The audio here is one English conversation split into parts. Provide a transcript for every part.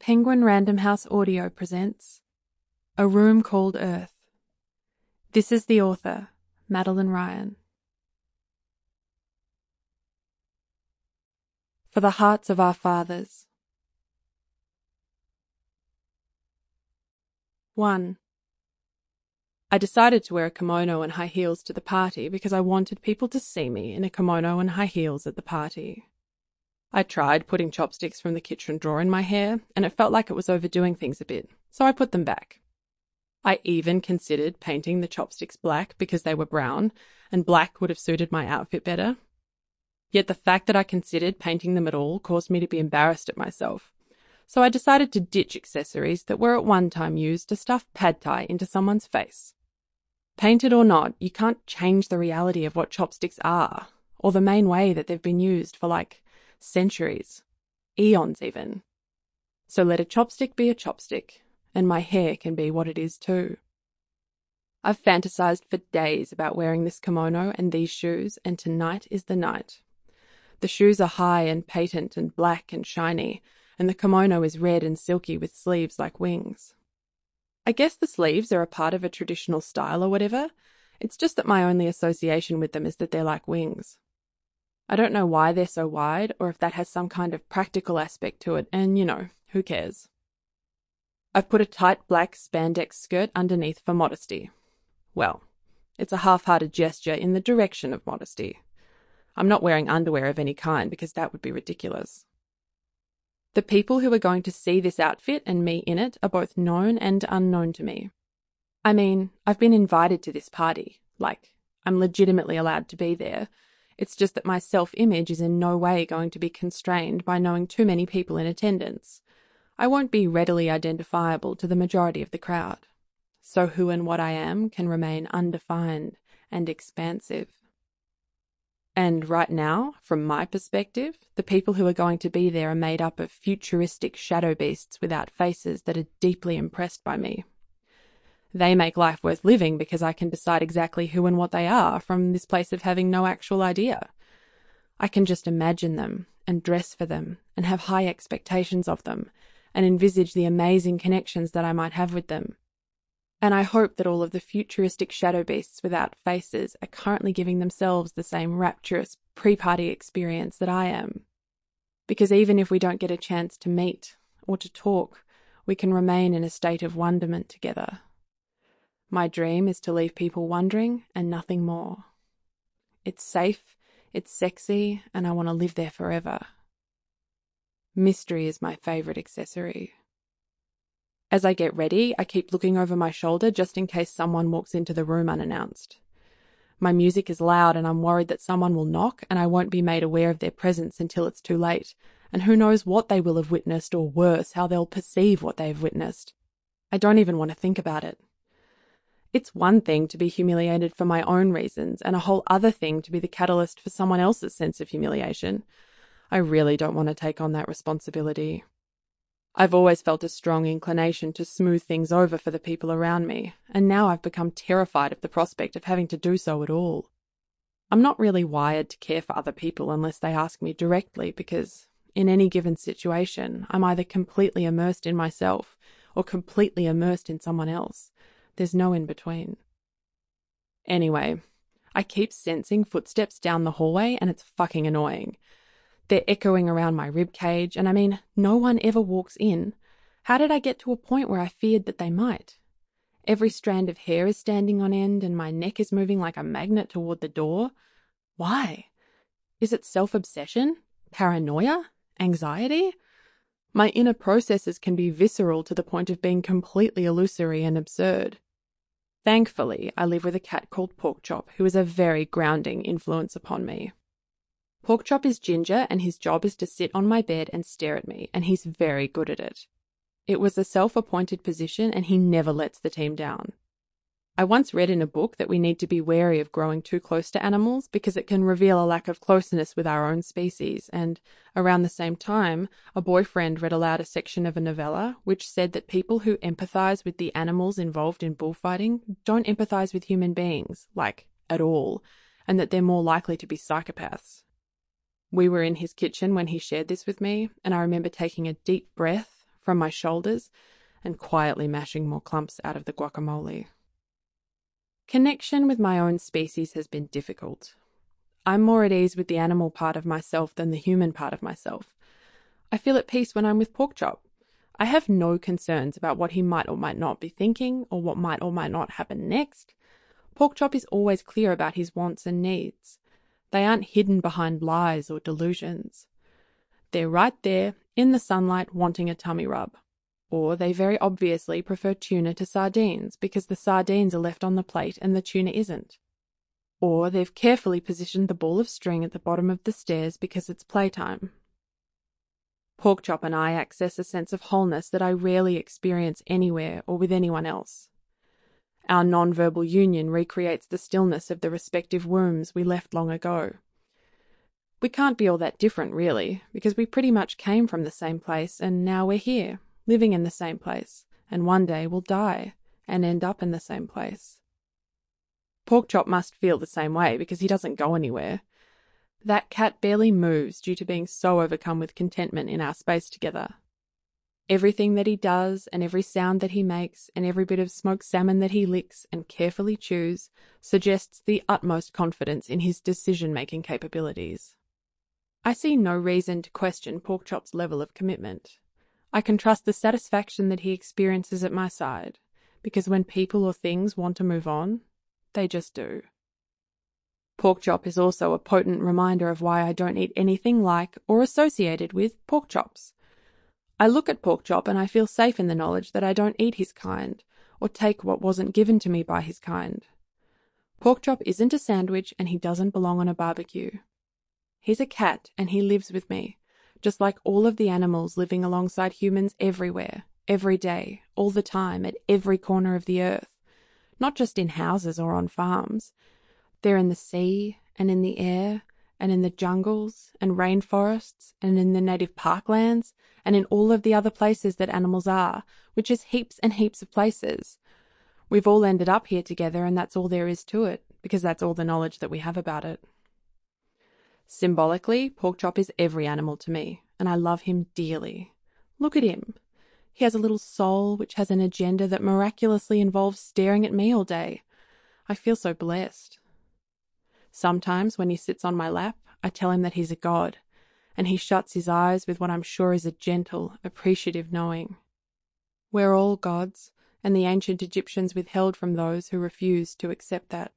Penguin Random House Audio presents A Room Called Earth. This is the author, Madeline Ryan. For the Hearts of Our Fathers. 1. I decided to wear a kimono and high heels to the party because I wanted people to see me in a kimono and high heels at the party. I tried putting chopsticks from the kitchen drawer in my hair, and it felt like it was overdoing things a bit, so I put them back. I even considered painting the chopsticks black because they were brown, and black would have suited my outfit better. Yet the fact that I considered painting them at all caused me to be embarrassed at myself, so I decided to ditch accessories that were at one time used to stuff pad thai into someone's face. Painted or not, you can't change the reality of what chopsticks are, or the main way that they've been used for centuries, eons even. So let a chopstick be a chopstick, and my hair can be what it is too. I've fantasized for days about wearing this kimono and these shoes, and tonight is the night. The shoes are high and patent and black and shiny, and the kimono is red and silky with sleeves like wings. I guess the sleeves are a part of a traditional style or whatever. It's just that my only association with them is that they're like wings. I don't know why they're so wide or if that has some kind of practical aspect to it, and who cares? I've put a tight black spandex skirt underneath for modesty. Well, it's a half-hearted gesture in the direction of modesty. I'm not wearing underwear of any kind because that would be ridiculous. The people who are going to see this outfit and me in it are both known and unknown to me. I mean, I've been invited to this party. I'm legitimately allowed to be there. It's just that my self-image is in no way going to be constrained by knowing too many people in attendance. I won't be readily identifiable to the majority of the crowd. So who and what I am can remain undefined and expansive. And right now, from my perspective, the people who are going to be there are made up of futuristic shadow beasts without faces that are deeply impressed by me. They make life worth living because I can decide exactly who and what they are from this place of having no actual idea. I can just imagine them and dress for them and have high expectations of them and envisage the amazing connections that I might have with them. And I hope that all of the futuristic shadow beasts without faces are currently giving themselves the same rapturous pre-party experience that I am. Because even if we don't get a chance to meet or to talk, we can remain in a state of wonderment together. My dream is to leave people wondering and nothing more. It's safe, it's sexy, and I want to live there forever. Mystery is my favorite accessory. As I get ready, I keep looking over my shoulder just in case someone walks into the room unannounced. My music is loud and I'm worried that someone will knock and I won't be made aware of their presence until it's too late, and who knows what they will have witnessed, or worse, how they'll perceive what they've witnessed. I don't even want to think about it. It's one thing to be humiliated for my own reasons and a whole other thing to be the catalyst for someone else's sense of humiliation. I really don't want to take on that responsibility. I've always felt a strong inclination to smooth things over for the people around me, and now I've become terrified of the prospect of having to do so at all. I'm not really wired to care for other people unless they ask me directly because, in any given situation, I'm either completely immersed in myself or completely immersed in someone else. There's no in between. Anyway, I keep sensing footsteps down the hallway and it's fucking annoying. They're echoing around my ribcage, and I mean, no one ever walks in. How did I get to a point where I feared that they might? Every strand of hair is standing on end and my neck is moving like a magnet toward the door. Why? Is it self-obsession? Paranoia? Anxiety? My inner processes can be visceral to the point of being completely illusory and absurd. Thankfully, I live with a cat called Porkchop, who is a very grounding influence upon me. Porkchop is ginger and his job is to sit on my bed and stare at me, and he's very good at it. It was a self-appointed position and he never lets the team down. I once read in a book that we need to be wary of growing too close to animals because it can reveal a lack of closeness with our own species, and around the same time, a boyfriend read aloud a section of a novella which said that people who empathize with the animals involved in bullfighting don't empathize with human beings, at all, and that they're more likely to be psychopaths. We were in his kitchen when he shared this with me, and I remember taking a deep breath from my shoulders and quietly mashing more clumps out of the guacamole. Connection with my own species has been difficult. I'm more at ease with the animal part of myself than the human part of myself. I feel at peace when I'm with Porkchop. I have no concerns about what he might or might not be thinking or what might or might not happen next. Porkchop is always clear about his wants and needs. They aren't hidden behind lies or delusions. They're right there, in the sunlight, wanting a tummy rub. Or they very obviously prefer tuna to sardines because the sardines are left on the plate and the tuna isn't. Or they've carefully positioned the ball of string at the bottom of the stairs because it's playtime. Porkchop and I access a sense of wholeness that I rarely experience anywhere or with anyone else. Our non-verbal union recreates the stillness of the respective wombs we left long ago. We can't be all that different, really, because we pretty much came from the same place and now we're here, living in the same place, and one day we'll die and end up in the same place. Porkchop must feel the same way because he doesn't go anywhere. That cat barely moves due to being so overcome with contentment in our space together. Everything that he does and every sound that he makes and every bit of smoked salmon that he licks and carefully chews suggests the utmost confidence in his decision-making capabilities. I see no reason to question Porkchop's level of commitment. I can trust the satisfaction that he experiences at my side, because when people or things want to move on, they just do. Porkchop is also a potent reminder of why I don't eat anything like or associated with pork chops. I look at Porkchop and I feel safe in the knowledge that I don't eat his kind or take what wasn't given to me by his kind. Porkchop isn't a sandwich and he doesn't belong on a barbecue. He's a cat and he lives with me, just like all of the animals living alongside humans everywhere, every day, all the time, at every corner of the earth. Not just in houses or on farms. They're in the sea and in the air and in the jungles and rainforests and in the native parklands and in all of the other places that animals are, which is heaps and heaps of places. We've all ended up here together and that's all there is to it, because that's all the knowledge that we have about it. Symbolically, Porkchop is every animal to me, and I love him dearly. Look at him. He has a little soul which has an agenda that miraculously involves staring at me all day. I feel so blessed. Sometimes when he sits on my lap, I tell him that he's a god, and he shuts his eyes with what I'm sure is a gentle, appreciative knowing. We're all gods, and the ancient Egyptians withheld from those who refused to accept that.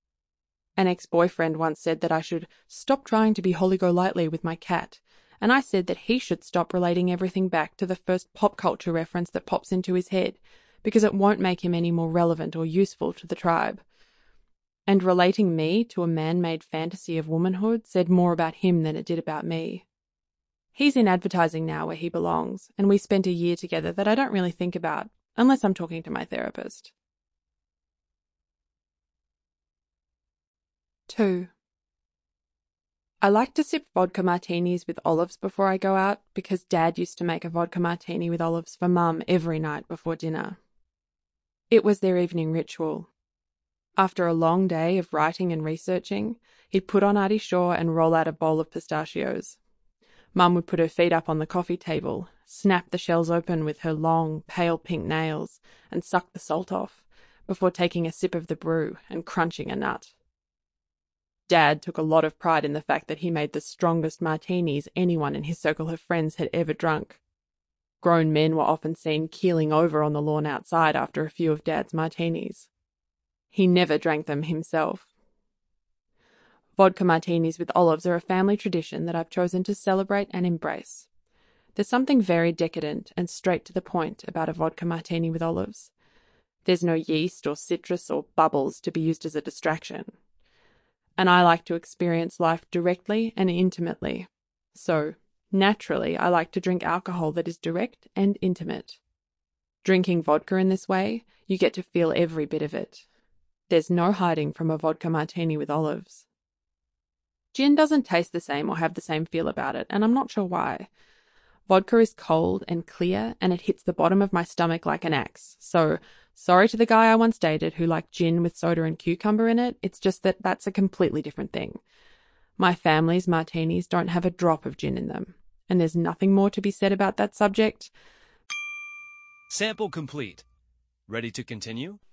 An ex-boyfriend once said that I should stop trying to be Holly-Golightly with my cat, and I said that he should stop relating everything back to the first pop culture reference that pops into his head, because it won't make him any more relevant or useful to the tribe. And relating me to a man-made fantasy of womanhood said more about him than it did about me. He's in advertising now where he belongs, and we spent a year together that I don't really think about, unless I'm talking to my therapist. 2. I like to sip vodka martinis with olives before I go out because Dad used to make a vodka martini with olives for Mum every night before dinner. It was their evening ritual. After a long day of writing and researching, he'd put on Artie Shaw and roll out a bowl of pistachios. Mum would put her feet up on the coffee table, snap the shells open with her long, pale pink nails, and suck the salt off, before taking a sip of the brew and crunching a nut. Dad took a lot of pride in the fact that he made the strongest martinis anyone in his circle of friends had ever drunk. Grown men were often seen keeling over on the lawn outside after a few of Dad's martinis. He never drank them himself. Vodka martinis with olives are a family tradition that I've chosen to celebrate and embrace. There's something very decadent and straight to the point about a vodka martini with olives. There's no yeast or citrus or bubbles to be used as a distraction. And I like to experience life directly and intimately. So, naturally, I like to drink alcohol that is direct and intimate. Drinking vodka in this way, you get to feel every bit of it. There's no hiding from a vodka martini with olives. Gin doesn't taste the same or have the same feel about it, and I'm not sure why. Vodka is cold and clear, and it hits the bottom of my stomach like an axe. So, sorry to the guy I once dated who liked gin with soda and cucumber in it, it's just that that's a completely different thing. My family's martinis don't have a drop of gin in them, and there's nothing more to be said about that subject. Sample complete. Ready to continue?